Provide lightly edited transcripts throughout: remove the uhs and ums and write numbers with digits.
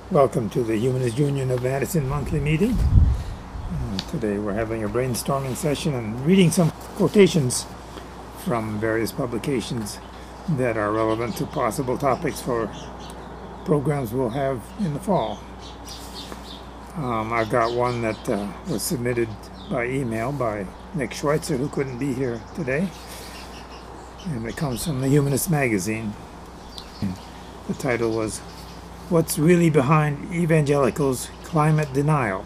Welcome to the Humanist Union of Madison monthly meeting. Today we're having a brainstorming session and reading some quotations from various publications that are relevant to possible topics for programs we'll have in the fall. I've got one that was submitted by email by Nick Schweitzer, who couldn't be here today, and it comes from the Humanist magazine. The title was, "What's Really Behind Evangelicals' Climate Denial?"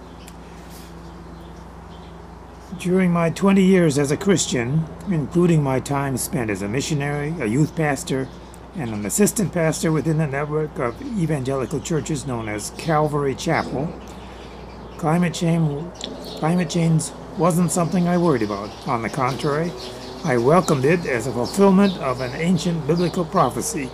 During my 20 years as a Christian, including my time spent as a missionary, a youth pastor, and an assistant pastor within the network of evangelical churches known as Calvary Chapel, climate change wasn't something I worried about. On the contrary, I welcomed it as a fulfillment of an ancient biblical prophecy.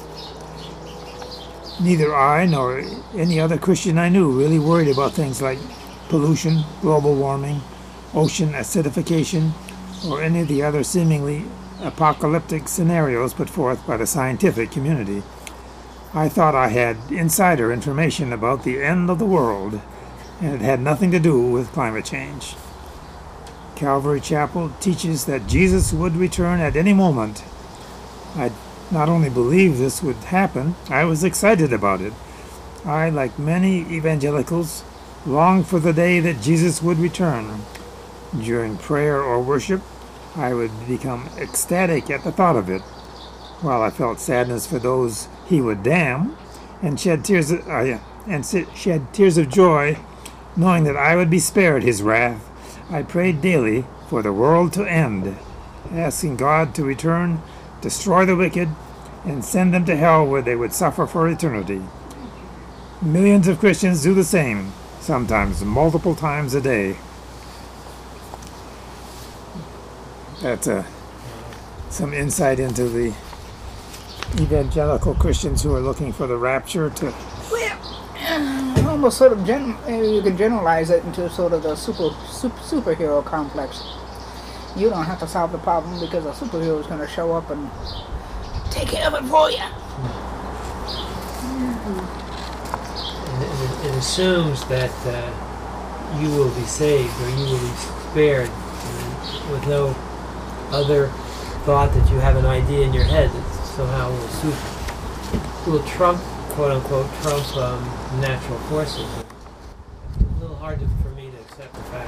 Neither I nor any other Christian I knew really worried about things like pollution, global warming, ocean acidification, or any of the other seemingly apocalyptic scenarios put forth by the scientific community. I thought I had insider information about the end of the world, and it had nothing to do with climate change. Calvary Chapel teaches that Jesus would return at any moment. I not only believed this would happen, I was excited about it. I, like many evangelicals, longed for the day that Jesus would return. During prayer or worship, I would become ecstatic at the thought of it, while I felt sadness for those he would damn, and shed tears of joy, knowing that I would be spared his wrath. I prayed daily for the world to end, asking God to return, destroy the wicked, and send them to hell where they would suffer for eternity. Millions of Christians do the same, sometimes multiple times a day. That's some insight into the evangelical Christians who are looking for the rapture to... Well, almost sort of, you can generalize it into sort of the superhero complex. You don't have to solve the problem because a superhero is going to show up and take care of it for you. It assumes that you will be saved or you will be spared, with no other thought that you have an idea in your head that somehow will trump, quote unquote, natural forces. It's a little hard for me to accept the fact.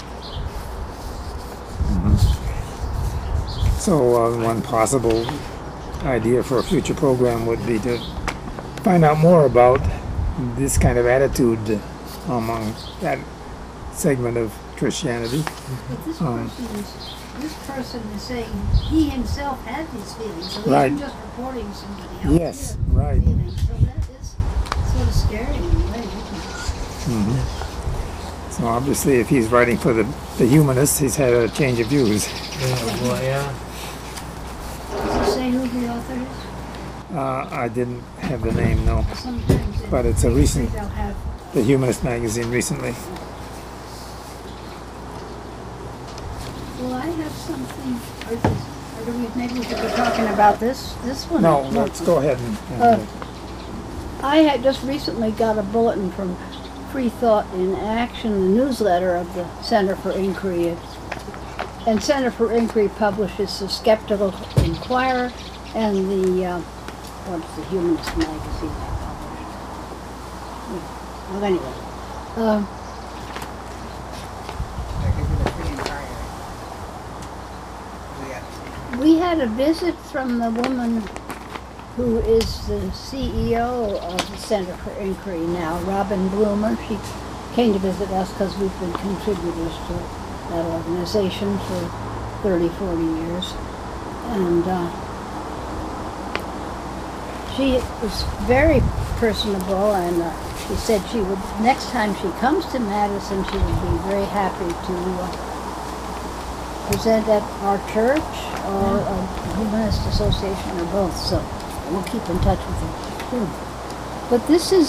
So one possible idea for a future program would be to find out more about this kind of attitude among that segment of Christianity. But this person is saying he himself had these feelings, so he right. isn't just reporting somebody else. Yes, right. Feelings. So that is sort of scary in a way, isn't it? So obviously, if he's writing for the humanists, he's had a change of views. Well, yeah. Does it say who the author is? I didn't have the name, no. Sometimes But it's a recent, they'll have the Humanist magazine recently. well, I have something, or do we, maybe we could be talking about this one? No, let's go ahead and I had just recently got a bulletin from Free Thought in Action, the newsletter of the Center for Inquiry. And Center for Inquiry publishes the Skeptical Inquirer and the, what's the Humanist magazine they published? Well, anyway. We had a visit from the woman who is the CEO of the Center for Inquiry now, Robin Bloomer. She came to visit us because we've been contributors to that organization for 30, 40 years. And she was very personable, and she said she would, next time she comes to Madison, she would be very happy to present at our church or a Humanist Association or both. So we'll keep in touch with her too. But this is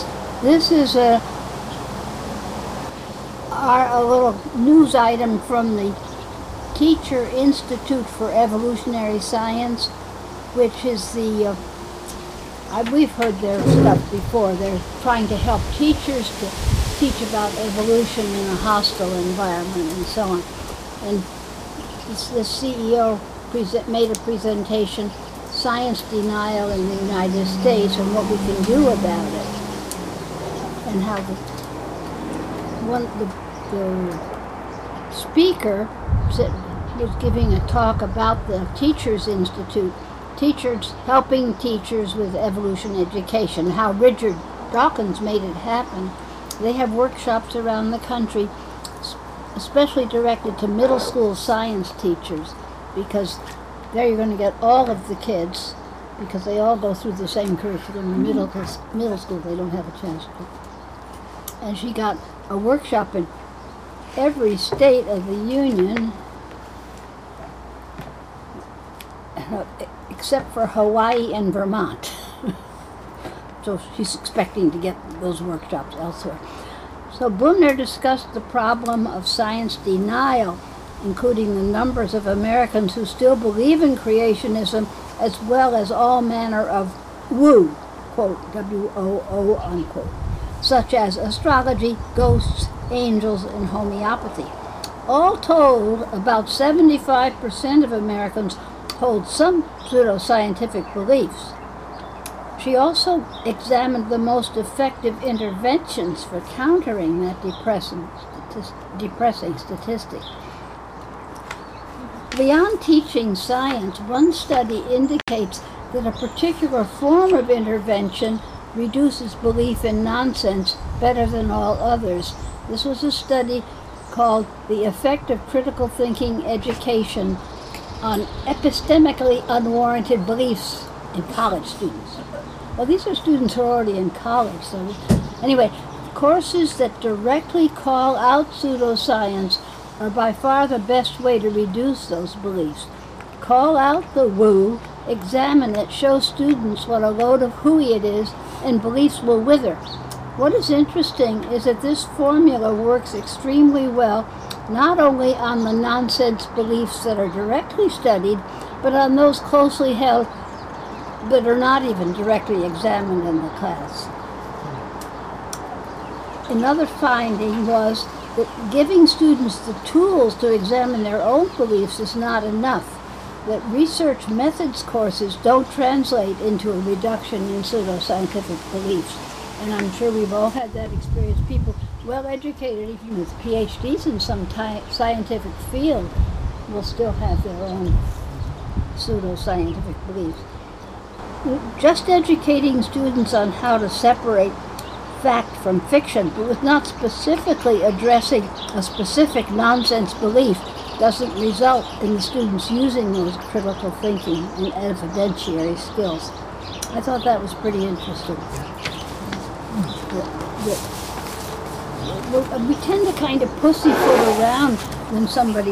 a little news item from the Teacher Institute for Evolutionary Science, which is the we've heard their stuff before. They're trying to help teachers to teach about evolution in a hostile environment and so on. And the CEO made a presentation, Science Denial in the United States and what we can do about it. And how the speaker was giving a talk about the Teachers Institute, helping teachers with evolution education, how Richard Dawkins made it happen. They have workshops around the country, especially directed to middle school science teachers, because there you're going to get all of the kids, because they all go through the same curriculum in middle school. They don't have a chance to. And she got a workshop in every state of the Union, except for Hawaii and Vermont. So she's expecting to get those workshops elsewhere. So Brunner discussed the problem of science denial, including the numbers of Americans who still believe in creationism, as well as all manner of woo, quote, W-O-O, unquote, such as astrology, ghosts, angels, and homeopathy. All told, about 75% of Americans hold some pseudoscientific beliefs. She also examined the most effective interventions for countering that depressing statistic. Beyond teaching science, one study indicates that a particular form of intervention reduces belief in nonsense better than all others. This was a study called The Effect of Critical Thinking Education on Epistemically Unwarranted Beliefs in College Students. Well, these are students who are already in college, so anyway, courses that directly call out pseudoscience are by far the best way to reduce those beliefs. Call out the woo, examine it, show students what a load of hooey it is, and beliefs will wither. What is interesting is that this formula works extremely well not only on the nonsense beliefs that are directly studied, but on those closely held that are not even directly examined in the class. Another finding was that giving students the tools to examine their own beliefs is not enough, that research methods courses don't translate into a reduction in pseudoscientific beliefs. And I'm sure we've all had that experience. People well-educated, even with PhDs in some scientific field, will still have their own pseudoscientific beliefs. Just educating students on how to separate fact from fiction, but with not specifically addressing a specific nonsense belief, doesn't result in the students using those critical thinking and evidentiary skills. I thought that was pretty interesting. We tend to kind of pussyfoot around when somebody,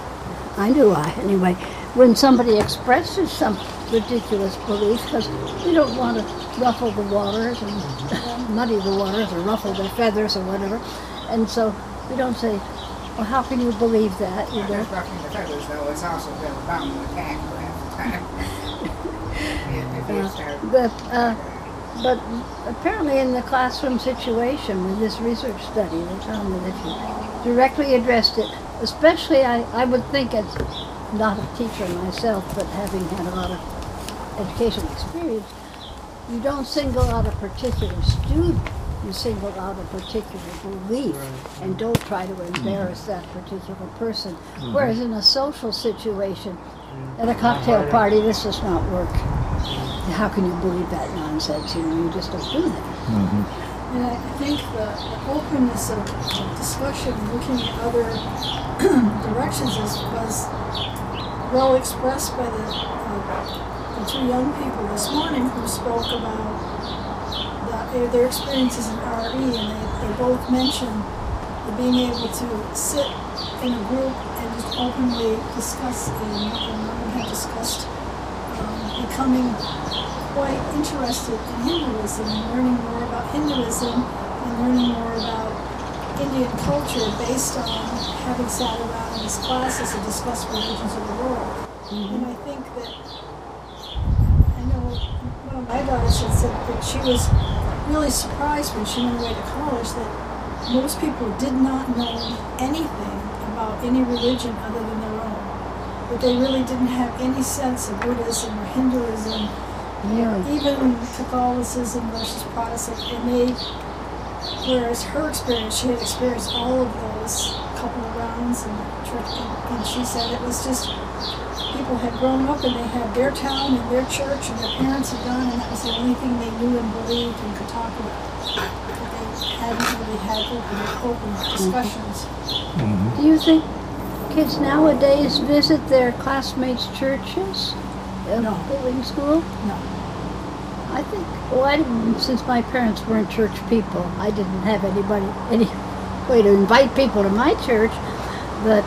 when somebody expresses some ridiculous belief, because we don't want to ruffle the waters and muddy the waters or ruffle their feathers or whatever. And so we don't say, well, how can you believe that? Not just ruffling the feathers, though, it's also been bound to attack half the time. But apparently in the classroom situation with this research study, they found that if you directly addressed it, especially I would think, as not a teacher myself, but having had a lot of educational experience, you don't single out a particular student, you single out a particular belief, and don't try to embarrass that particular person. Whereas in a social situation, at a cocktail party, this does not work. How can you believe that nonsense? You just don't do that. And I think the openness of discussion, looking at other directions, was well expressed by the two young people this morning who spoke about their experiences in RE, and they both mentioned being able to sit in a group and just openly discuss, and have discussed becoming quite interested in Hinduism and learning more about Hinduism and learning more about Indian culture based on having sat around in these classes and discussed religions of the world. And I think that, I know one of of my daughters had said that she was really surprised when she went away to college that most people did not know anything about any religion other than their own. That they really didn't have any sense of Buddhism or Hinduism, Yeah. even Catholicism versus Protestant. And they, whereas her experience, she had experienced all of those couple of rounds in church, and she said it was just people had grown up and they had their town and their church and their parents had gone, and that was the only thing they knew and believed and could talk about. But they hadn't really had open discussions. Do you think kids nowadays visit their classmates' churches? No. In school? No. I think, well, I didn't, since my parents weren't church people, I didn't have any way to invite people to my church, but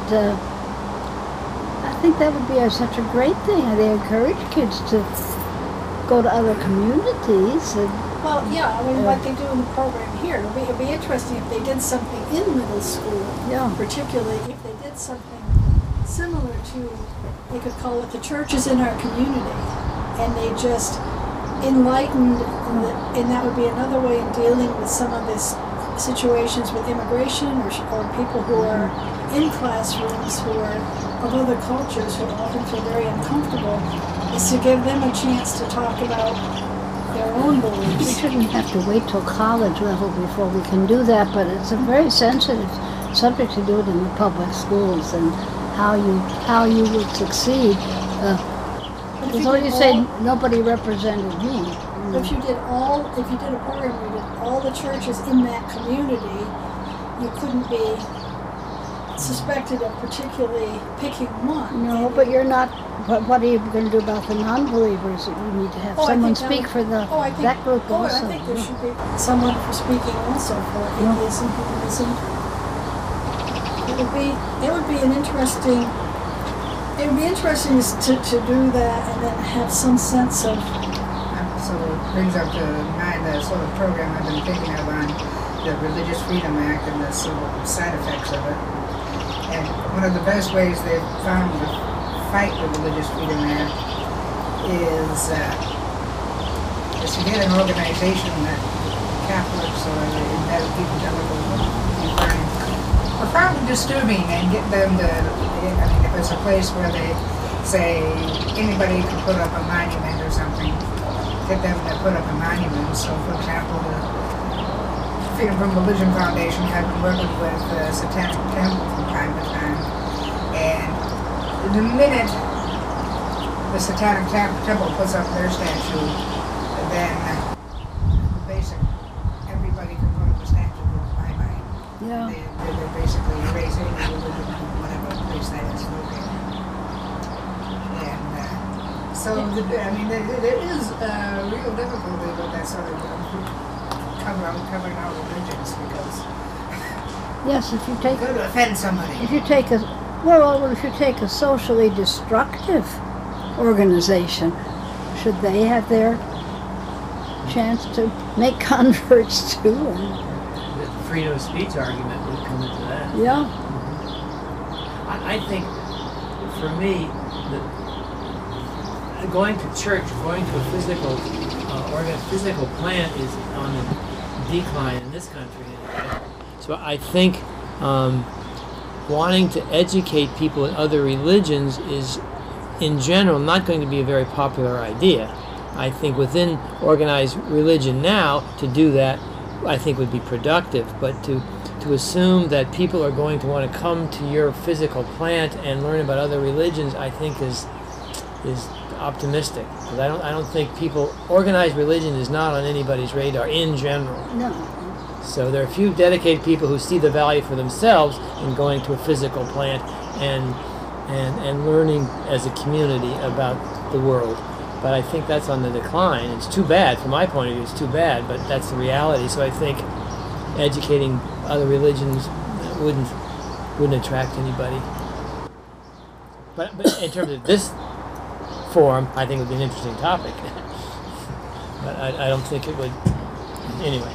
I think that would be such a great thing. They encourage kids to go to other communities. And, Well, yeah, I mean, like they do in the program here. It'd be interesting if they did something in middle school, yeah. particularly if they did something similar to, they could call it the churches in our community, and they just enlightened, and that would be another way of dealing with some of this situations with immigration or people who are in classrooms who are of other cultures who often feel very uncomfortable, is to give them a chance to talk about their own We beliefs. shouldn't have to wait till college level before we can do that, but it's a very sensitive subject to do it in the public schools, and how you would succeed. Because all you say, nobody represented me. If you did a program where you did all the churches in that community, you couldn't be suspected of particularly picking one. No, but you're not. What are you going to do about the non-believers? You need to have Oh, I someone think that speak would- for the Oh, I think, that group oh, also. I think there should be someone for speaking also for atheism, Hinduism. It would be an interesting. It would be interesting to do that and then have some sense of. So it brings up to mind the sort of program I've been thinking of on the Religious Freedom Act and the sort of side effects of it. And one of the best ways they've found to fight the Religious Freedom Act is to get an organization that Catholics or the evangelical you find profoundly disturbing, and get them to, I mean, if it's a place where they say anybody can put up a monument or something, get them to put up a monument. So, for example, the Freedom from Religion Foundation have been working with Satanic Temple from time to time, and the minute the Satanic Temple puts up their statue, then everybody can put up a statue of bye-bye. Yeah. They basically erase any religion from whatever place that is located. And so, I mean, there is real difficulty with that sort of covering our religions, because Yes, if you take you're going to offend somebody. if you take a socially destructive organization, should they have their chance to make converts too? The freedom of speech argument would come into that. Yeah. I think, for me, going to church, going to a physical plant is on the decline in this country. So I think wanting to educate people in other religions is, in general, not going to be a very popular idea. I think within organized religion now, to do that, I think would be productive. But to assume that people are going to want to come to your physical plant and learn about other religions, I think is optimistic. Because I don't think organized religion is not on anybody's radar in general. No. So there are a few dedicated people who see the value for themselves in going to a physical plant and learning as a community about the world. But I think that's on the decline. It's too bad, from my point of view, it's too bad, but that's the reality. So I think educating other religions wouldn't attract anybody. But in terms of this forum, I think it would be an interesting topic. But I don't think it would, anyway.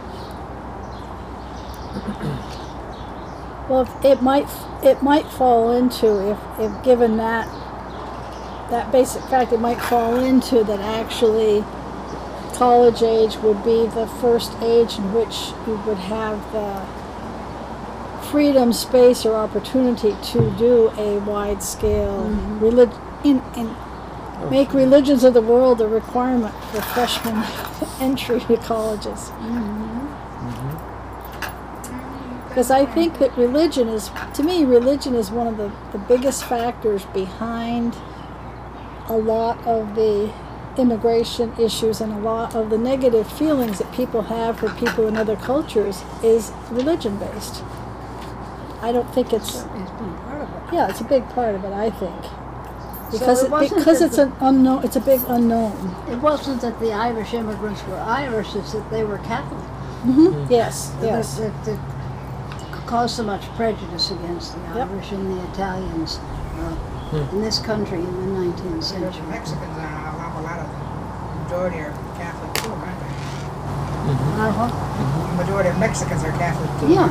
Well, it might fall into, if given that basic fact, it might fall into that actually college age would be the first age in which you would have the freedom, space, or opportunity to do a wide-scale make religions of the world a requirement for freshman entry to colleges. Because I think that religion is one of the biggest factors behind a lot of the immigration issues and a lot of the negative feelings that people have for people in other cultures is religion-based. I don't think it's... It's been part of it. Yeah, it's a big part of it, I think. So Because it wasn't because that it's an unknown, it's a big unknown. It wasn't that the Irish immigrants were Irish, it's that they were Catholic. Yes, yes. That caused so much prejudice against the Yep. Irish and the Italians in this country in the 19th The century. Mexicans are a lot of the majority are Catholic too, aren't they? The majority of Mexicans are Catholic too. Yeah.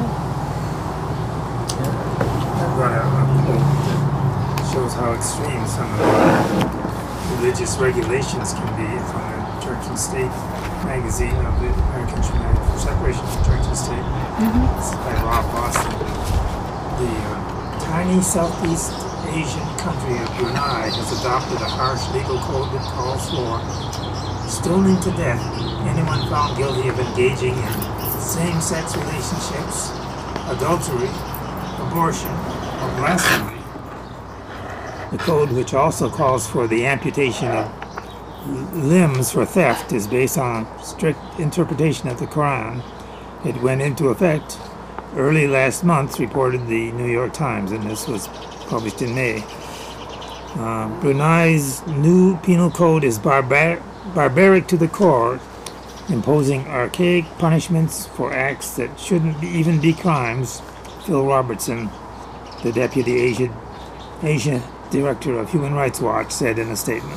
I've got a quote that shows how extreme some of the religious regulations can be from the Church and State magazine of the American United for Separation of Church and State. It's by Rob Boston. The tiny Southeast Asian country of Brunei has adopted a harsh legal code that calls for stoning to death anyone found guilty of engaging in same-sex relationships, adultery, abortion, or blasphemy. The code, which also calls for the amputation of limbs for theft, is based on a strict interpretation of the Quran. It went into effect early last month, reported the New York Times, and this was published in May. Brunei's new penal code is barbaric to the core, imposing archaic punishments for acts that shouldn't even be crimes. Phil Robertson, the deputy Asia director of Human Rights Watch, said in a statement.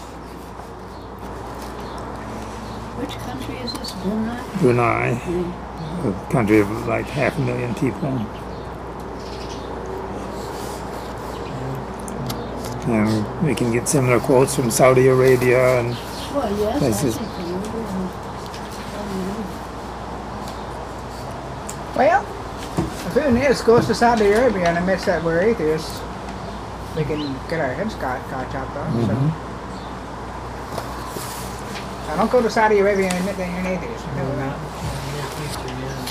Which country is this? Brunei? Brunei, a country of like 500,000 people. And we can get similar quotes from Saudi Arabia and Well, yes, places. I think the Well, the thing is, goes to Saudi Arabia and admits that we're atheists. We can get our heads got chopped off. So don't go to Saudi Arabia and admit that you're an atheist. No, not in the near future, yeah.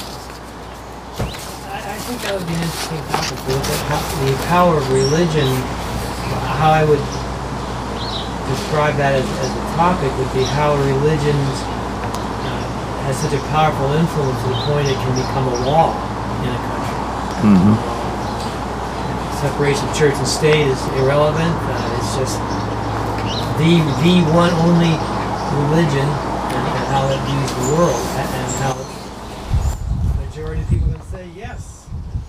I think that would be an interesting topic to look at the power of religion. How I would describe that as a topic would be how religion has such a powerful influence to the point it can become a law in a country. Separation of church and state is irrelevant. It's just the one only religion and how it views the world and how the majority of people can say yes.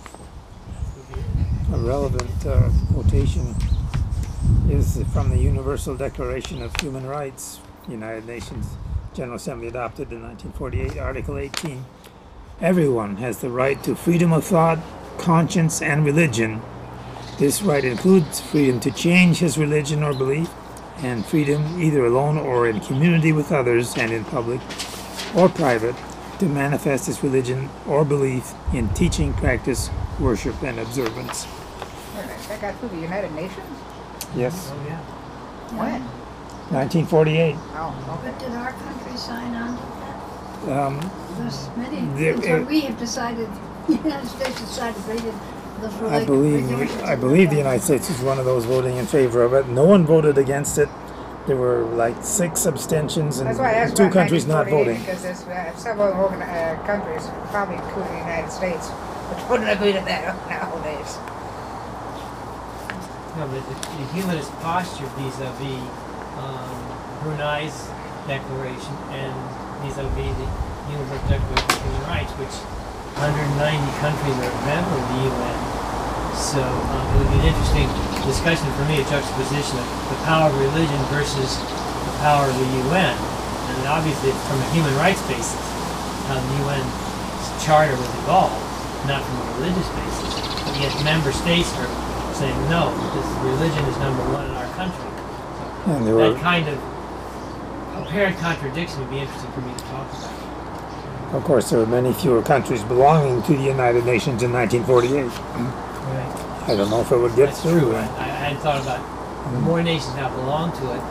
A relevant quotation is from the Universal Declaration of Human Rights, United Nations General Assembly adopted in 1948, Article 18. Everyone has the right to freedom of thought, conscience, and religion. This right includes freedom to change his religion or belief, and freedom, either alone or in community with others and in public or private, to manifest his religion or belief in teaching, practice, worship, and observance. That got through the United Nations? Yes, Oh yeah. When? 1948. Oh, okay. But did our country sign on to that? There's many There- things where we have decided, the United States decided they did those I believe the United States was one of those voting in favor of it. No one voted against it. There were like 6 abstentions and That's why I asked 2 about countries not 1948, voting. because there's several countries, probably including the United States, which wouldn't agree to that nowadays. No, but the humanist posture vis-a-vis Brunei's declaration and vis-a-vis the Universal Declaration of Human Rights, which 190 countries are members of the UN. So it would be an interesting discussion for me, a juxtaposition of the power of religion versus the power of the UN. And obviously from a human rights basis, how the UN charter was evolved, not from a religious basis. But yet member states are saying, no, this religion is number one in our country. And there That were kind of apparent contradiction would be interesting for me to talk about. Of course, there were many fewer countries belonging to the United Nations in 1948. Right. I don't know if it would get That's through. true. I hadn't thought about more nations now belong to it.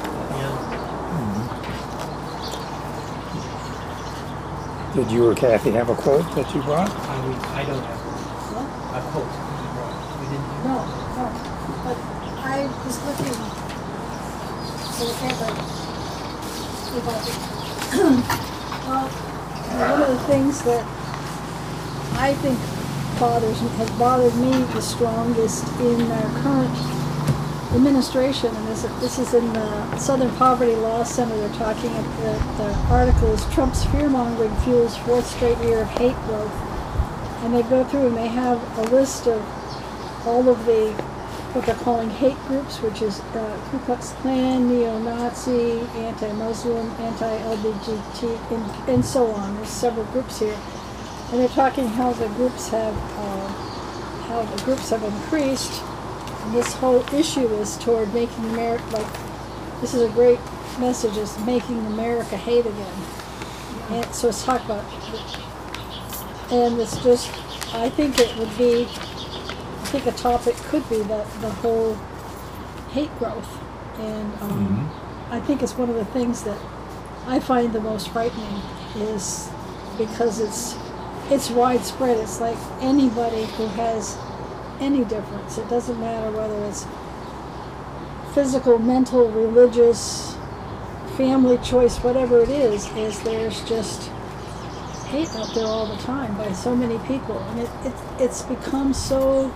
Did you or Kathy have a quote that you brought? I don't have a quote. We didn't have No, no. But I was looking for the paper about it. Well, one of the things that I think has bothered me the strongest in our current administration, and this is in the Southern Poverty Law Center. They're talking about the article is Trump's fear-mongering fuels fourth straight year of hate growth. And they go through and they have a list of all of the, what they're calling hate groups, which is Ku Klux Klan, neo-Nazi, anti-Muslim, anti-LGBT, and so on. There's several groups here. And they're talking how the groups have increased. And this whole issue is toward making America, like, this is a great message, is making America hate again. And so it's talk about, and it's just, I think it would be, I think a topic could be the whole hate growth. And I think it's one of the things that I find the most frightening is because it's widespread. It's like anybody who has any difference. It doesn't matter whether it's physical, mental, religious, family choice, whatever it is there's just hate out there all the time by so many people. And it's become so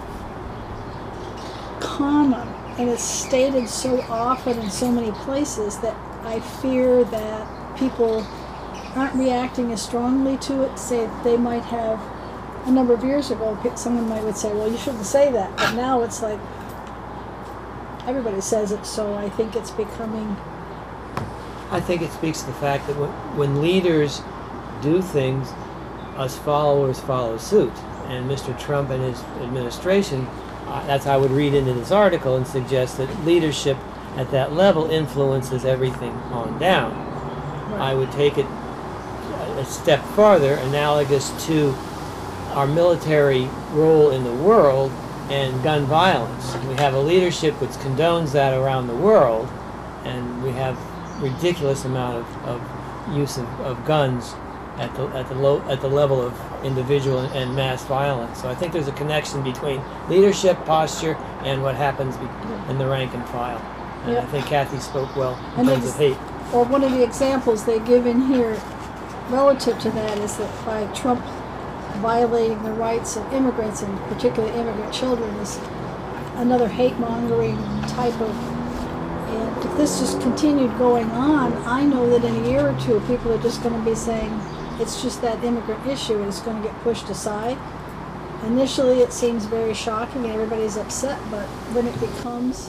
common and it's stated so often in so many places that I fear that people aren't reacting as strongly to it. Say they might have a number of years ago, someone would say, well, you shouldn't say that. But now it's like everybody says it, so I think it's becoming... I think it speaks to the fact that when leaders do things, us followers follow suit. And Mr. Trump and his administration, that's how I would read into this article and suggest that leadership at that level influences everything on down. Right. I would take it a step farther, analogous to our military role in the world and gun violence. We have a leadership which condones that around the world, and we have ridiculous amount of use of guns at the level of individual and mass violence. So I think there's a connection between leadership, posture, and what happens in the rank and file. And I think Kathy spoke well in terms of hate. Well, one of the examples they give in here relative to that is that by Trump violating the rights of immigrants, and particularly immigrant children, is another hate-mongering type of... And if this just continued going on, I know that in a year or two, people are just going to be saying, it's just that immigrant issue is going to get pushed aside. Initially, it seems very shocking and everybody's upset, but when it becomes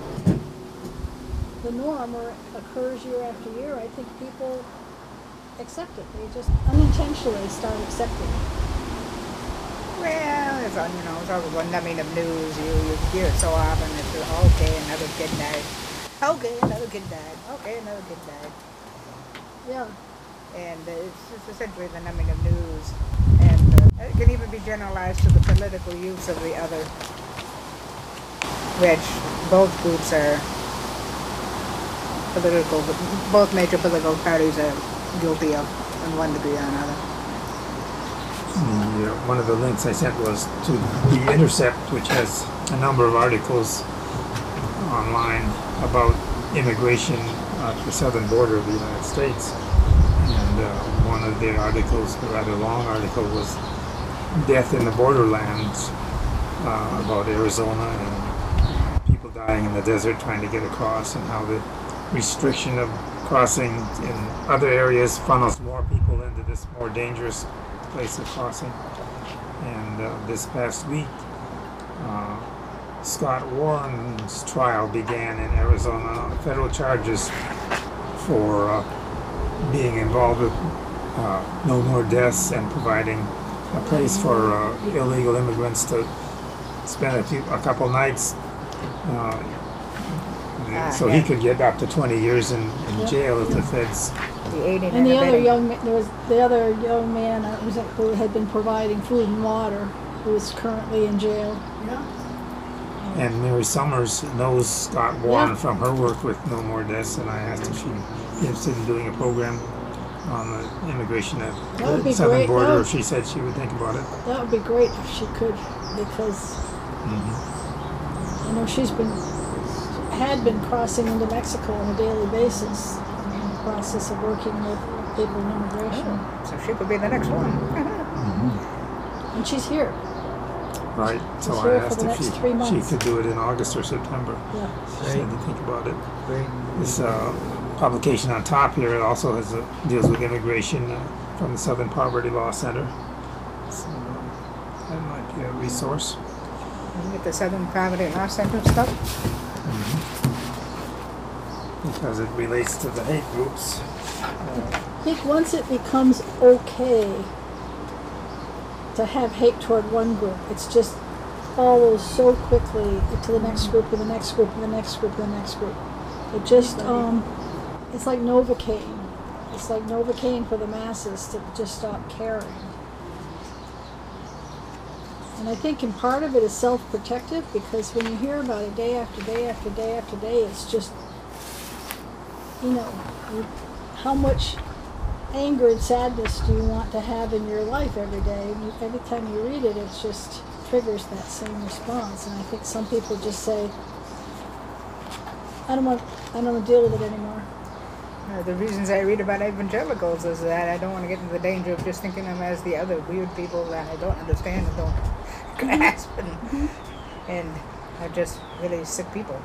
the norm or occurs year after year, I think people accept it. They just unintentionally start accepting it. Well, it's always one numbing of news. You hear it so often. It's okay, another kid died. Okay, another kid died. Okay, another kid died. Yeah. And it's essentially the numbing of news. And it can even be generalized to the political use of the other, which both groups are political, both major political parties are guilty of in one degree or another. One of the links I sent was to The Intercept, which has a number of articles online about immigration at the southern border of the United States. And one of the articles, a rather long article, was Death in the Borderlands, about Arizona and people dying in the desert trying to get across, and how the restriction of crossing in other areas funnels more people into this more dangerous place of crossing. And this past week, Scott Warren's trial began in Arizona on federal charges for being involved with No More Deaths and providing a place for illegal immigrants to spend a couple nights. so yeah. he could get up to 20 years in jail if the feds. The aiding And the other abetting. young man, there was the other young man who had been providing food and water, who is currently in jail. And Mary Summers knows Scott Warren Yeah. from her work with No More Deaths, and I asked if she'd be interested in doing a program on the immigration at That would the be southern great. border. That would- She said she would think about it. That would be great if she could, because Mm-hmm. I know had been crossing into Mexico on a daily basis in the process of working with people in immigration. So she could be the next one. And she's here. Right. So She's I here for asked the if next she 3 months. could do it in August or September. Yeah. She said to think about it. Great. This publication on top here, it also has deals with immigration from the Southern Poverty Law Center. So that might be a resource. You get the Southern Poverty Law Center stuff. Because it relates to the hate groups. I think once it becomes okay to have hate toward one group, it's just follows so quickly to the next group and the next group and the next group and the next group. It just, it's like Novocaine. It's like Novocaine for the masses to just stop caring. And I think in part of it is self-protective, because when you hear about it day after day after day after day, it's just, how much anger and sadness do you want to have in your life every day? And every time you read it, it just triggers that same response. And I think some people just say, I don't want to deal with it anymore. The reasons I read about evangelicals is that I don't want to get into the danger of just thinking of them as the other weird people that I don't understand and don't grasp, and are just really sick people.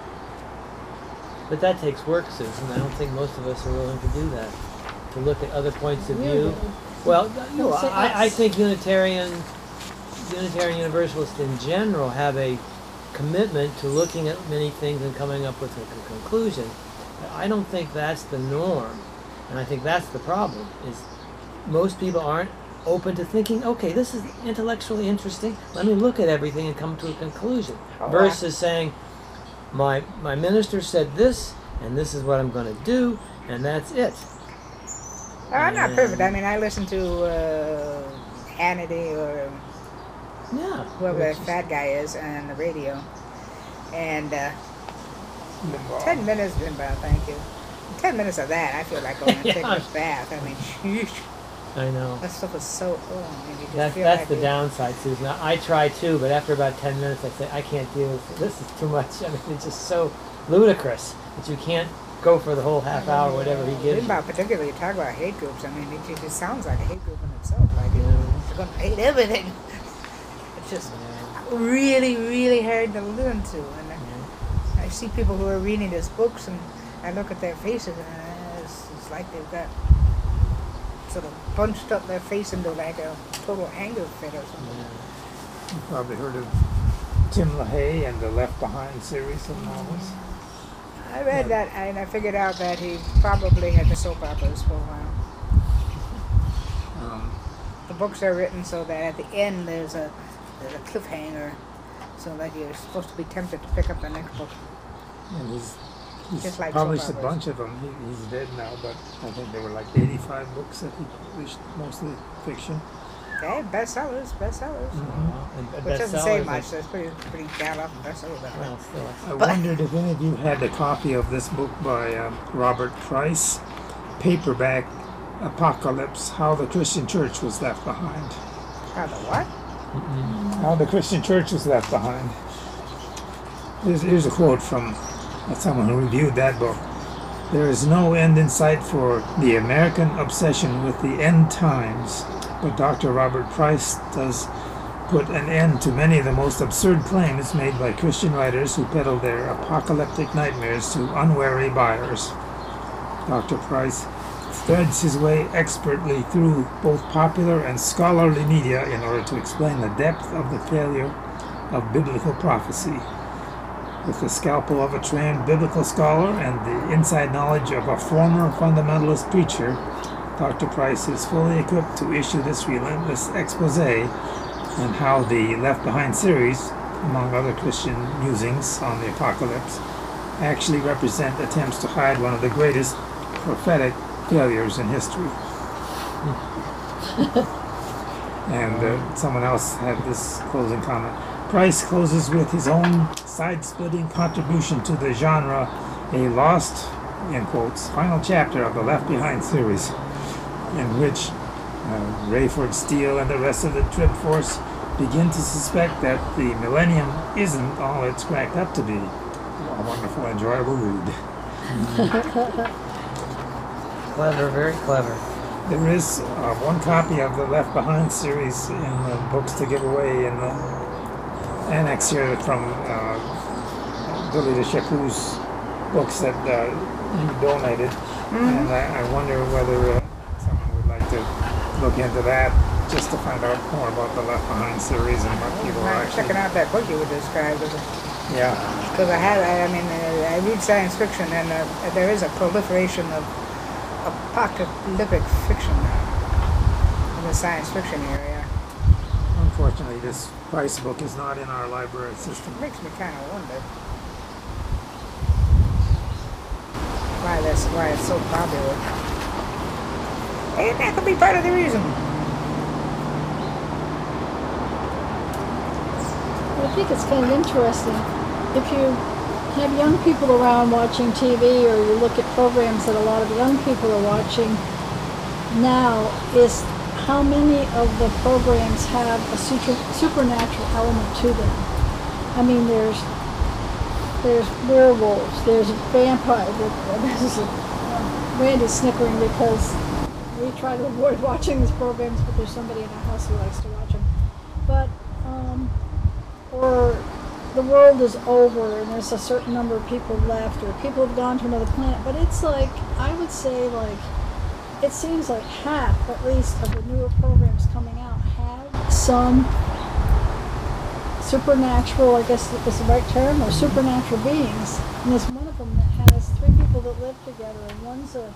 But that takes work, Susan. I don't think most of us are willing to do that. To look at other points of Really? view. Well, no, Say I us. think Unitarian Universalists in general have a commitment to looking at many things and coming up with a conclusion. I don't think that's the norm, and I think that's the problem. Is most people aren't open to thinking, okay, this is intellectually interesting. Let me look at everything and come to a conclusion. Versus saying, my minister said this, and this is what I'm going to do, and that's it. I'm not perfect. I mean, I listen to Hannity or Yeah. whoever that fat guy is on the radio, and 10 minutes, thank you. 10 minutes of that, I feel like going to take Yeah. a bath. I mean, sheesh. I know. That stuff is so, and you just That's feel that's like the you- downside, Susan. I try too, but after about 10 minutes, I say I can't deal with it. This is too much. I mean, it's just so ludicrous that you can't go for the whole half hour, whatever he gives Think you. about, particularly, you talk about hate groups. I mean, it just sounds like a hate group in itself. Like, you're going to hate everything. It's just really, really hard to listen to. And I see people who are reading these books, and I look at their faces, and it's like they've got sort of bunched up their face into like a total anger fit or something. You probably heard of Tim LaHaye and the Left Behind series of novels. I read that, and I figured out that he probably had the soap operas for a while. The books are written so that at the end there's a cliffhanger, so that you're supposed to be tempted to pick up the next book. And he's Just like published a soap operas. bunch of them. He's dead now, but I think there were like 85 books that he published, mostly fiction. Okay, bestsellers. Which doesn't say much. That's pretty bad off bestsellers. Well, still, I wondered if any of you had a copy of this book by Robert Price, paperback Apocalypse: How the Christian Church Was Left Behind. How the what? How the Christian Church Was Left Behind. Here's a quote from someone who reviewed that book. There is no end in sight for the American obsession with the end times, but Dr. Robert Price does put an end to many of the most absurd claims made by Christian writers who peddle their apocalyptic nightmares to unwary buyers. Dr. Price threads his way expertly through both popular and scholarly media in order to explain the depth of the failure of biblical prophecy. With the scalpel of a trained biblical scholar and the inside knowledge of a former fundamentalist preacher, Dr. Price is fully equipped to issue this relentless expose on how the Left Behind series, among other Christian musings on the apocalypse, actually represent attempts to hide one of the greatest prophetic failures in history. And someone else had this closing comment. Price closes with his own side-splitting contribution to the genre, a lost, in quotes, final chapter of the Left Behind series, in which Rayford Steele and the rest of the Trip Force begin to suspect that the millennium isn't all it's cracked up to be. A wonderful, enjoyable read. Clever, very clever. There is one copy of the Left Behind series in the books to give away in the annex here from Billy the Chapou's books that you donated. And I wonder whether someone would like to look into that just to find out more about the Left Behind series and what people are I'm actually... checking out that book you would describe. Yeah. Because I read science fiction, and there is a proliferation of apocalyptic fiction in the science fiction area. Unfortunately, this Price book is not in our library system. It makes me kind of wonder why it's so popular. And that could be part of the reason. I think it's kind of interesting. If you have young people around watching TV, or you look at programs that a lot of young people are watching now, is how many of the programs have a supernatural element to them. I mean, there's werewolves, there's vampires. Randy's snickering because we try to avoid watching these programs, but there's somebody in our house who likes to watch them. But or the world is over and there's a certain number of people left, or people have gone to another planet. But it's like, I would say, like, it seems like half, at least, of the newer programs coming out have some supernatural, I guess is the right term, or supernatural beings. And there's one of them that has 3 people that live together, and one's a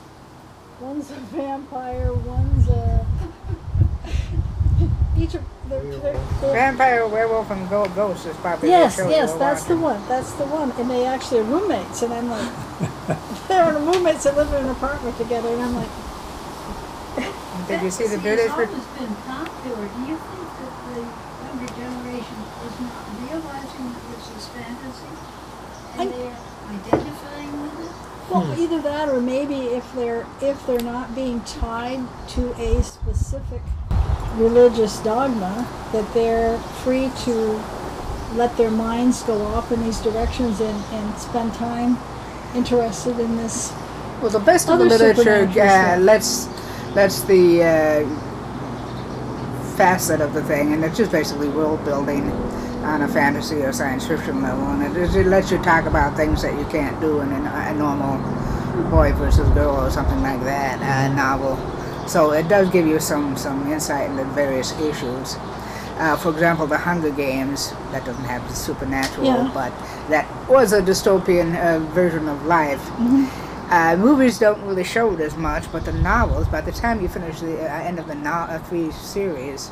vampire, one's a each of they're Vampire, werewolf, and ghost is probably yes, the show yes, you were that's watching. the one, and they actually are roommates, and I'm like, they're roommates that live in an apartment together, and I'm like, Did you see the It's British? always been popular. Do you think that the younger generation is not realizing that this is fantasy, and they're identifying with it? well, either that, or maybe if they're not being tied to a specific religious dogma, that they're free to let their minds go off in these directions and spend time interested in this. Well, the best of the Other literature supernatural stuff. lets the facet of the thing, and it's just basically world building on a fantasy or science fiction level, and it lets you talk about things that you can't do in a normal boy versus girl or something like that novel. So it does give you some insight into various issues. For example, the Hunger Games, that doesn't have the supernatural, Yeah. but that was a dystopian version of life. Movies don't really show it as much, but the novels, by the time you finish the end of the 3 series,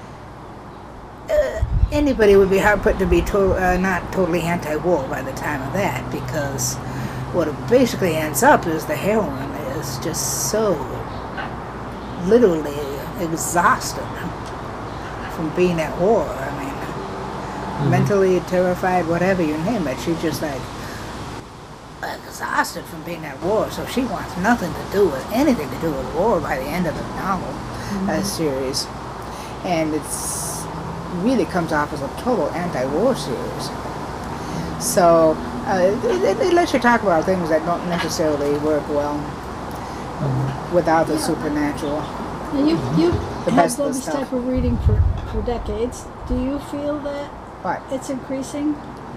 anybody would be hard put to be not totally anti-war by the time of that, because what it basically ends up is the heroine is just so literally exhausted from being at war. I mean, mentally terrified, whatever you name it. She's just like exhausted from being at war, so she wants anything to do with war by the end of the novel series, and it's really comes off as a total anti-war series. So it lets you talk about things that don't necessarily work well without the supernatural. And you The have best done of this stuff. type of reading for decades. Do you feel that But it's increasing?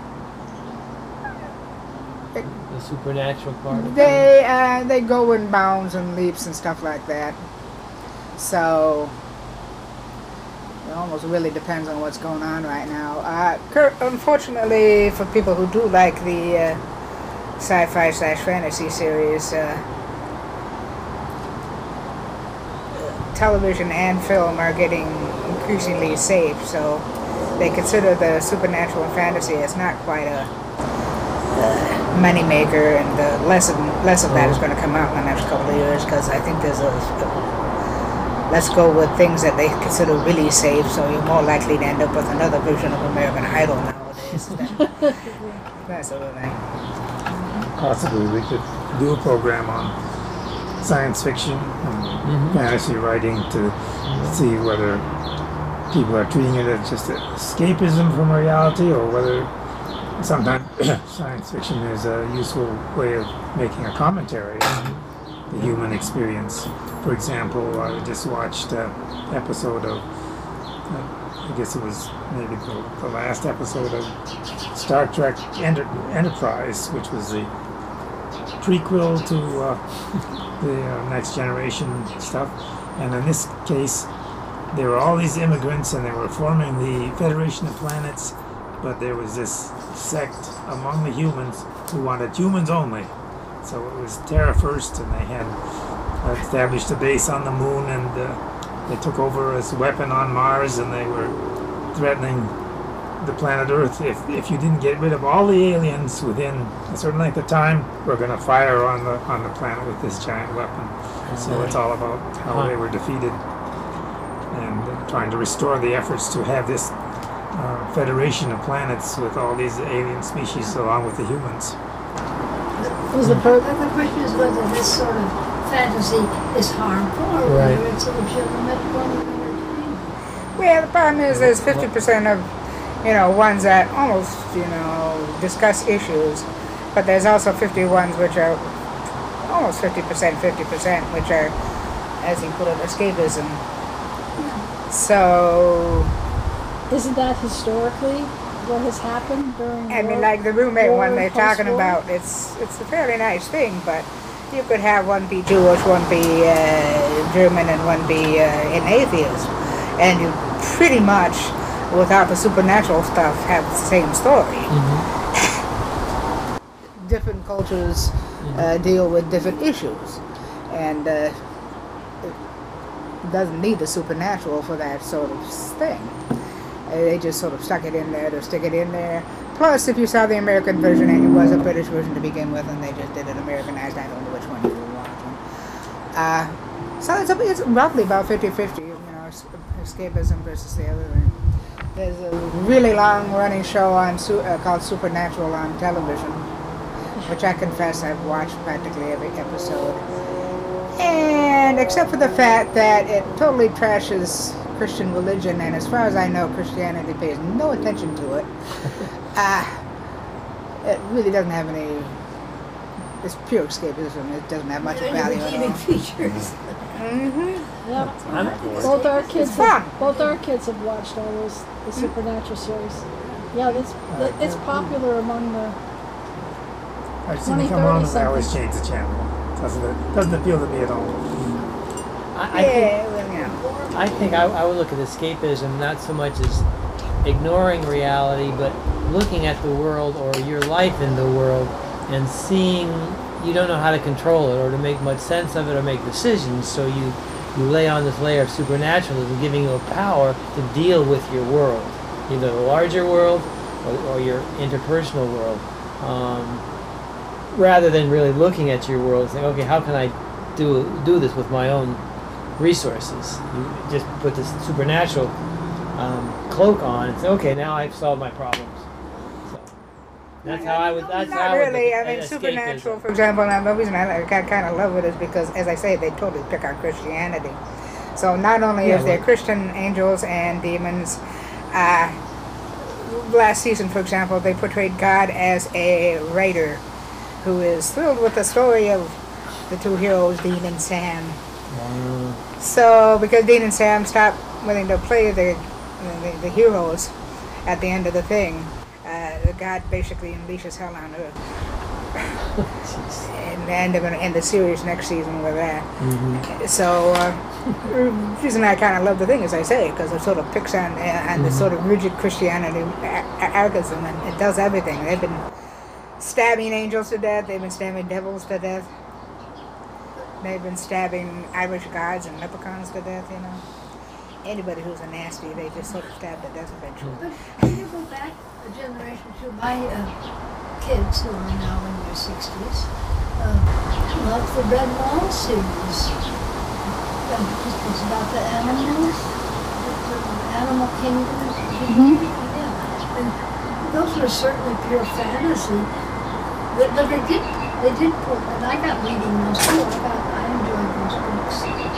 The supernatural part of it. they go in bounds and leaps and stuff like that. So it almost really depends on what's going on right now. Unfortunately, for people who do like the sci-fi/fantasy series, television and film are getting increasingly safe, so they consider the supernatural and fantasy as not quite a moneymaker, and less of that is going to come out in the next couple of years, because I think there's let's go with things that they consider really safe, so you're more likely to end up with another version of American Idol nowadays. That sort of thing. Possibly we could do a program on science fiction and fantasy writing to see whether people are treating it as just escapism from reality, or whether sometimes science fiction is a useful way of making a commentary on the human experience. For example, I just watched an episode of, I guess it was maybe the last episode of Star Trek Enterprise, which was the prequel to the Next Generation stuff. And in this case, there were all these immigrants and they were forming the Federation of Planets, but there was this sect among the humans who wanted humans only. So it was Terra First, and they had established a base on the moon, and they took over as a weapon on Mars, and they were threatening the planet Earth. If you didn't get rid of all the aliens within a certain length of time, we're going to fire on the planet with this giant weapon. So it's all about how they were defeated, and trying to restore the efforts to have this federation of planets with all these alien species along with the humans. The question is whether this sort of fantasy is harmful or whether it's a legitimate form of entertainment. Well, the problem is there's 50% of, ones that almost, discuss issues, but there's also 50 ones which are almost 50%, which are, as you put it, escapism. So... Isn't that historically what has happened during like the roommate one they're talking about, it's a fairly nice thing, but you could have one be Jewish, one be German, and one be an atheist, and you pretty much, without the supernatural stuff, have the same story. Different cultures deal with different issues, and it doesn't need the supernatural for that sort of thing. They just sort of stuck it in there to stick it in there. Plus, if you saw the American version, and it was a British version to begin with, and they just did it Americanized, I don't know which one you were watching. So it's roughly about 50-50, escapism versus the other thing. There's a really long-running show on called Supernatural on television, which I confess I've watched practically every episode. And except for the fact that it totally trashes Christian religion, and as far as I know, Christianity pays no attention to it. It really doesn't have any. It's pure escapism. It doesn't have much value at all. Features. Both our kids have watched all the Supernatural series. Yeah, it's popular among the. I've seen it come on, and I always change the channel. Doesn't appeal to me at all. I think I would look at escapism not so much as ignoring reality, but looking at the world or your life in the world and seeing you don't know how to control it or to make much sense of it or make decisions, so you lay on this layer of supernaturalism, giving you a power to deal with your world, either the larger world or your interpersonal world, rather than really looking at your world and saying, okay, how can I do this with my own resources? You just put this supernatural cloak on and say, okay, now I've solved my problems. So that's how I would. That's Not how really. I would. I mean, supernatural, for example. Now, the reason I kind of love it is because, as I say, they totally pick on Christianity. So not only is there Christian angels and demons. Last season, for example, they portrayed God as a writer who is thrilled with the story of the two heroes, Dean and Sam. So, because Dean and Sam stopped willing to play the heroes at the end of the thing, God basically unleashes hell on Earth. And they're going to end the series next season with that. So, the reason I kind of love the thing, as I say, because it sort of picks on the sort of rigid Christianity archaism, and it does everything. They've been stabbing angels to death, they've been stabbing devils to death. They've been stabbing Irish gods and leprechauns to death, Anybody who's a nasty, they just sort of stab to death eventually. But can you go back a generation to my kids who are now in their 60s love the Red Wall series. It's about the animals, the animal kingdom. Yeah. And those were certainly pure fantasy. But they did put, and I got reading those too. I enjoyed those books.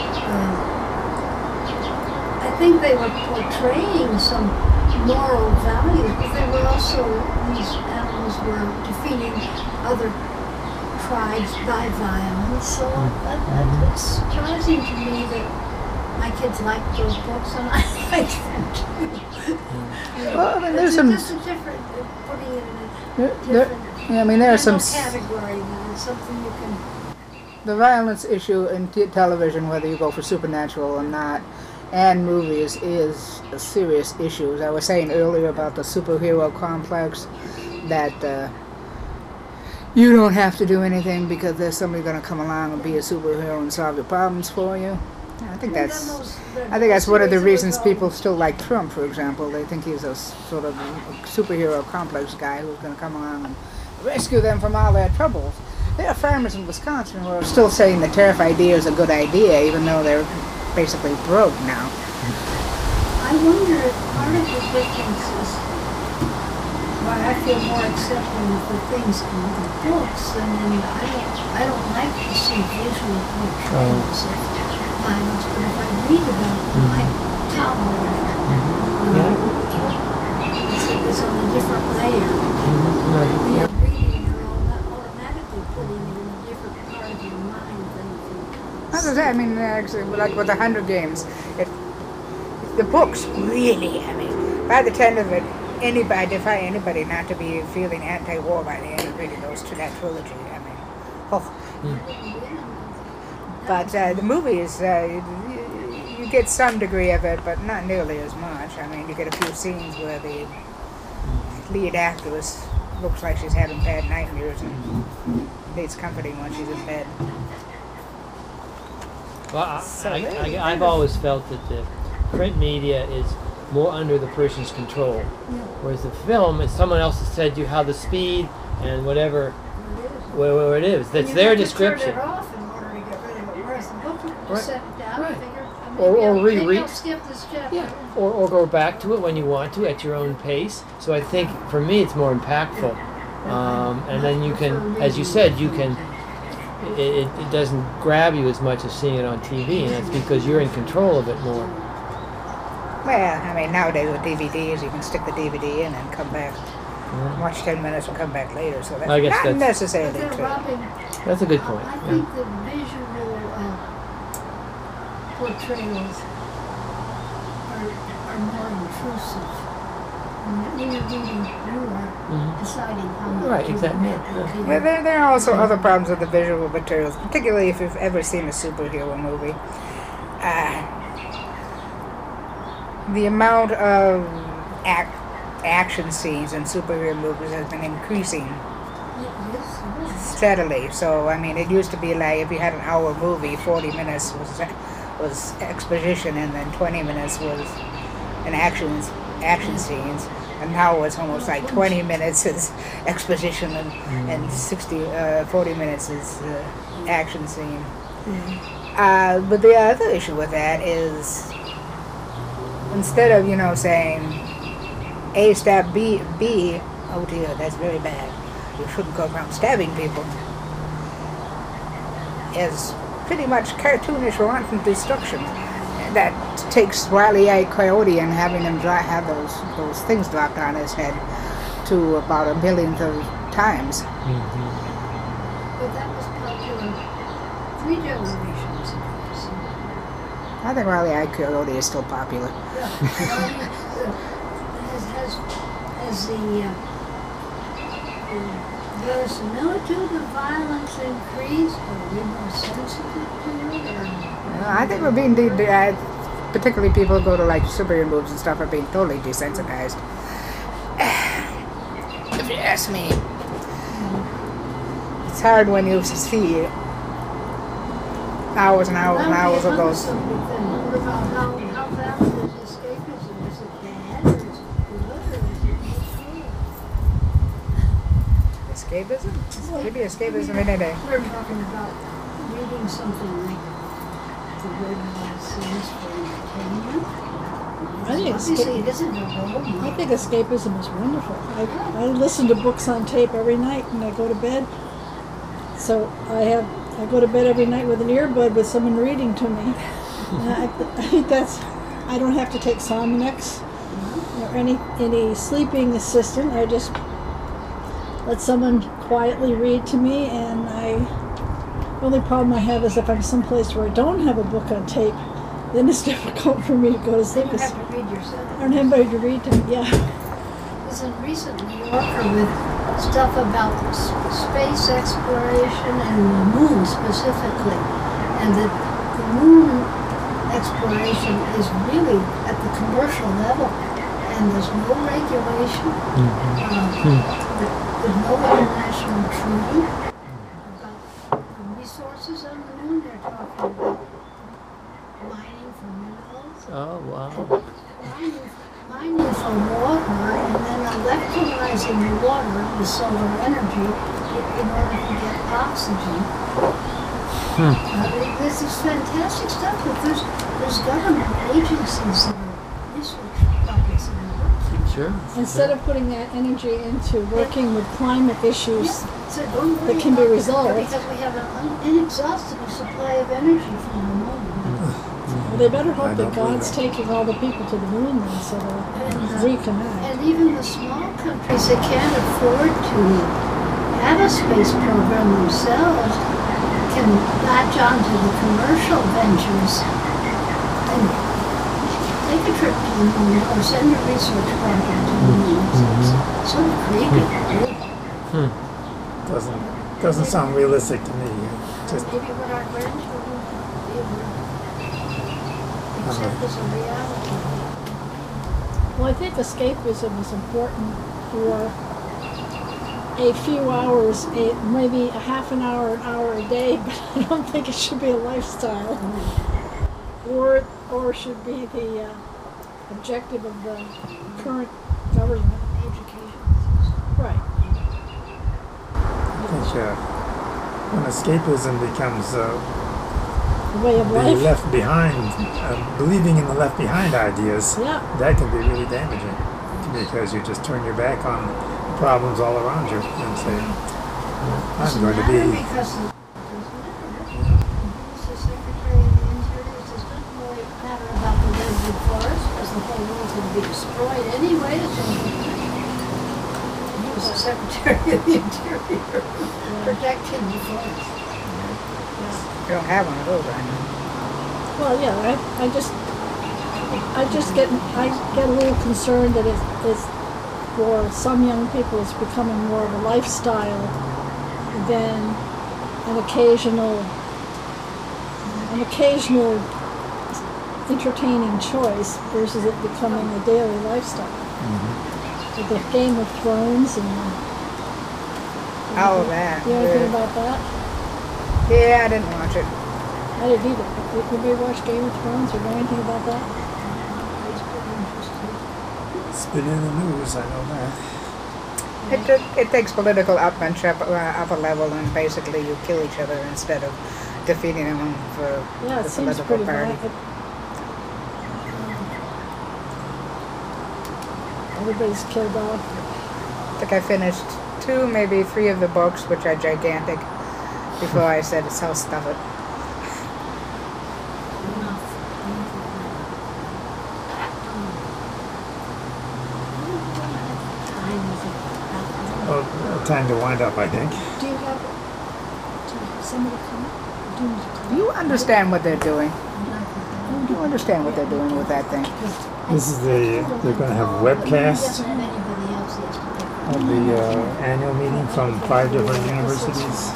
I think they were portraying some moral values, but they were also, these animals were defeating other tribes by violence. So it's surprising to me that my kids like those books and I like them too. Well, I mean, there's It's a different, putting it in a different yeah, I mean, there are some category that is something you can. the violence issue in television, whether you go for supernatural or not, and movies, is a serious issue. As I was saying earlier about the superhero complex, that you don't have to do anything because there's somebody going to come along and be a superhero and solve your problems for you. I think that's one of the reasons people still like Trump, for example. They think he's a sort of superhero complex guy who's going to come along and rescue them from all their troubles. There are farmers in Wisconsin who are still saying the tariff idea is a good idea, even though they're basically broke now. I wonder if part of the difference is why I feel more accepting of the things in the books than in I don't like to see visual portrayals of violence, but if I read about them, I tolerate it. It's on a different layer. When you're reading, you're automatically putting it in a different part of your mind than if you As I say, I mean, actually, like with the Hunger Games, the books really, I mean, by the end of it, I defy anybody not to be feeling anti-war by the end of reading those to that trilogy. I mean, But the movies, you get some degree of it, but not nearly as much. I mean, you get a few scenes where the lead actress looks like she's having bad nightmares and needs comforting when she's in bed. Well, I've always felt that the print media is more under the person's control, whereas the film is someone else has said you how the speed and whatever where it is. That's their description. Turn it off in order to get rid of it. Whereas the book, you Right. set it down, Right. figure, Or maybe reread. I'll skip this chapter. Yeah, or go back to it when you want to at your own pace. So I think for me it's more impactful, and then you can, as you said, you can. It doesn't grab you as much as seeing it on TV, and that's because you're in control of it more. Well, I mean, nowadays with DVDs, you can stick the DVD in and come back, Yeah. watch 10 minutes and come back later, so that's I guess not that's- But necessarily they're true. robbing. That's a good point. I Yeah. think the visual portrayals are more intrusive. When you're reading, you are deciding how much Right, you exactly, want. yeah. Well, there are also other problems with the visual materials, particularly if you've ever seen a superhero movie. The amount of action scenes in superhero movies has been increasing steadily. So, I mean, it used to be like if you had an hour movie, 40 minutes was exposition, and then 20 minutes was an action scenes. And now it's almost like 20 minutes is exposition and 40 minutes is action scene. But the other issue with that is instead of, saying A stab B, oh dear, that's very bad. You shouldn't go around stabbing people. Is pretty much cartoonish wanton destruction. That takes Wile E. Coyote and having him have those things dropped on his head to about 1 million times. But that was popular 3 generations ago. I think Wile E. Coyote is still popular. Has the verisimilitude of violence increased? Are we more sensitive to it? Or? I think we're being, particularly people who go to like superhero movies and stuff, are being totally desensitized. If you ask me, it's hard when you see hours and hours and hours of those. What about how valid is escapism? Is it bad or is it good or is it neutral? Escapism? Maybe escapism in a day. We're talking about reading something like the Red Seas for entertainment. I think Obviously, it isn't a role. I think escapism is wonderful. I listen to books on tape every night when I go to bed. So I go to bed every night with an earbud with someone reading to me. And I think I don't have to take Sominex or any sleeping assistant. I just let someone quietly read to me, and the only problem I have is if I'm someplace where I don't have a book on tape, then it's difficult for me to go to sleep. You have to read yourself. I don't have anybody to read to me, yeah. There's a recent New Yorker with stuff about space exploration and the moon specifically, and that the moon exploration is really at the commercial level, and there's no regulation. There's no international treaty about the resources on the moon. They're talking about mining for minerals. Oh, wow. Mining for water, and then electrolyzing the water with solar energy in order to get oxygen. This is fantastic stuff, but there's government agencies that are research projects that are working. Sure. Instead of putting that energy into working with climate issues So don't worry that can be about it, resolved. because we have an inexhaustible supply of energy from the moon. Well, they better hope that God's taking all the people to the moon then, so they'll reconnect. And even the small countries that can't afford to have a space program themselves can latch onto the commercial ventures and take a trip to the moon or send a research program to the moon. It's sort of creepy. Doesn't sound realistic to me. Just Maybe what our grandchildren will be able to accept as a reality. Well, I think escapism is important for a few hours, maybe a half an hour a day, but I don't think it should be a lifestyle. Or should be the objective of the current government. Education. Right. I think when escapism becomes The way of the life. left behind, believing in the left behind ideas, Yeah. that can be really damaging because you just turn your back on the problems all around you and say, I'm going to be. Because the Secretary of the Interior says it doesn't really matter about the redwood forest because the whole world's going to be destroyed anyway. So he was the Secretary of the Interior protecting the forest. We don't have one of those right now. Well, yeah, I get a little concerned that it's for some young people it's becoming more of a lifestyle than an occasional entertaining choice versus it becoming a daily lifestyle. With the Game of Thrones and All of that. you know anything about that? Yeah, I didn't watch it. I didn't either. Did anybody watch Game of Thrones or know anything about that? It's been in the news, I know that. It takes political upmanship up a level, and basically you kill each other instead of defeating them for Yeah, it the seems political pretty party. bad. Everybody's killed off. I think I finished 2, maybe 3 of the books, which are gigantic, before I said, so stuff it. Oh, time to wind up, I think. Do you have somebody come? Do you understand what they're doing? Do you understand what they're doing with that thing? This is they're going to have a webcast of the annual meeting from 5 different universities.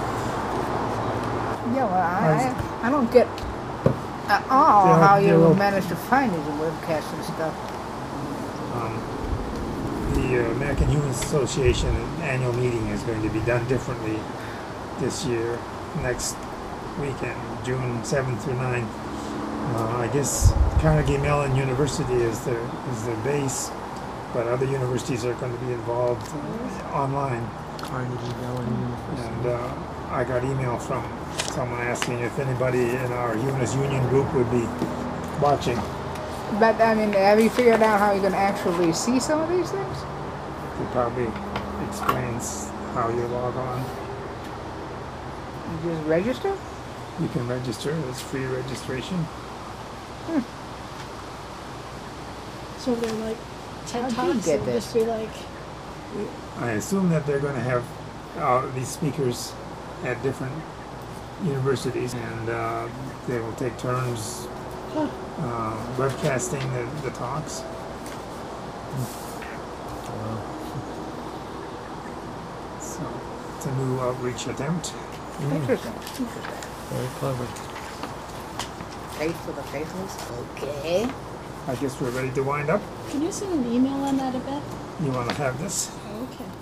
Yeah, well, I don't get at all They'll- how you they'll- managed to find these webcasts and stuff. The American Human Association annual meeting is going to be done differently this year, next weekend, June 7th through 9th. I guess Carnegie Mellon University is their base, but other universities are going to be involved online. Carnegie Mellon University. And I got email from someone asking if anybody in our Humanist Union group would be watching. But I mean, have you figured out how you can actually see some of these things? It probably explains how you log on. You just register? You can register. It's free registration. So they're like TED How'd you Talks. get It'll this? just be like, I assume that they're going to have these speakers at different universities, and they will take turns webcasting the talks. Wow. So it's a new outreach attempt. Interesting. Very clever. Faith for the faithless. Okay. I guess we're ready to wind up. can you send an email on that a bit? You want to have this? Okay.